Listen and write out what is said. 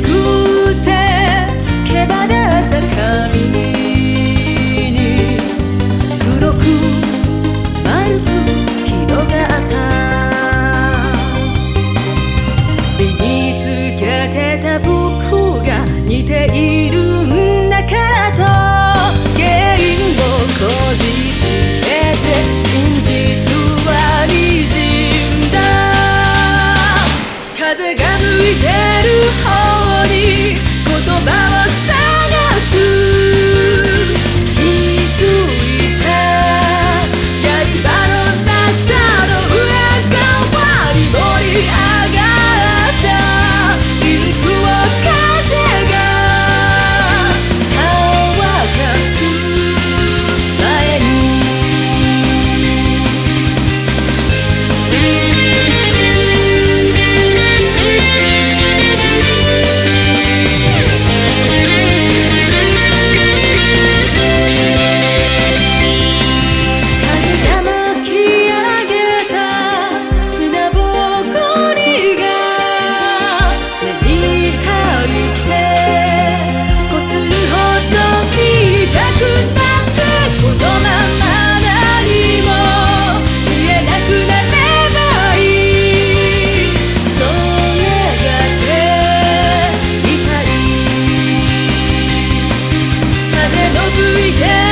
くて毛羽立った髪に黒く丸く広がった身につけてた僕が似ているんだからと原因をこじつけて真実は滲んだ風が吹いてる方に言葉を探す気づいたやり場のなさの裏側に盛り上がったインクを風が乾かす前に風が巻き上げた砂ぼこりが目に入ってこするほどに痛くなってこのまま何も見えなくなればいいそう願っていたい風の吹いて